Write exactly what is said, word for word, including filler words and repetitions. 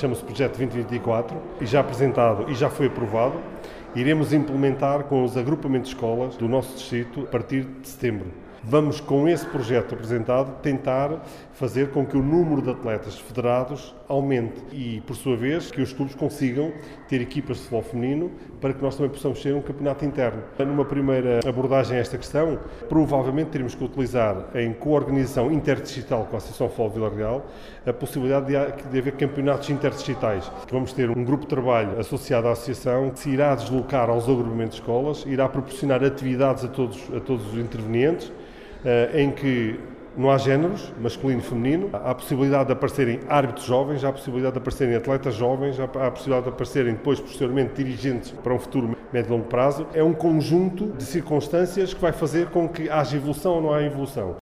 chama-se Projeto vinte vinte e quatro, e já apresentado e já foi aprovado. Iremos implementar com os agrupamentos de escolas do nosso distrito a partir de setembro. Vamos, com esse projeto apresentado, tentar fazer com que o número de atletas federados aumente e, por sua vez, que os clubes consigam ter equipas de futebol feminino para que nós também possamos ter um campeonato interno. Numa primeira abordagem a esta questão, provavelmente teremos que utilizar, em coorganização interdistrital com a Associação de Futebol de Vila Real, a possibilidade de, de haver campeonatos interdistritais. Vamos ter um grupo de trabalho associado à Associação que se irá deslocar aos agrupamentos de escolas, irá proporcionar atividades a todos, a todos os intervenientes, em que não há géneros, masculino e feminino, há a possibilidade de aparecerem árbitros jovens, há a possibilidade de aparecerem atletas jovens, há a possibilidade de aparecerem depois, posteriormente, dirigentes para um futuro médio e longo prazo. É um conjunto de circunstâncias que vai fazer com que haja evolução ou não haja evolução.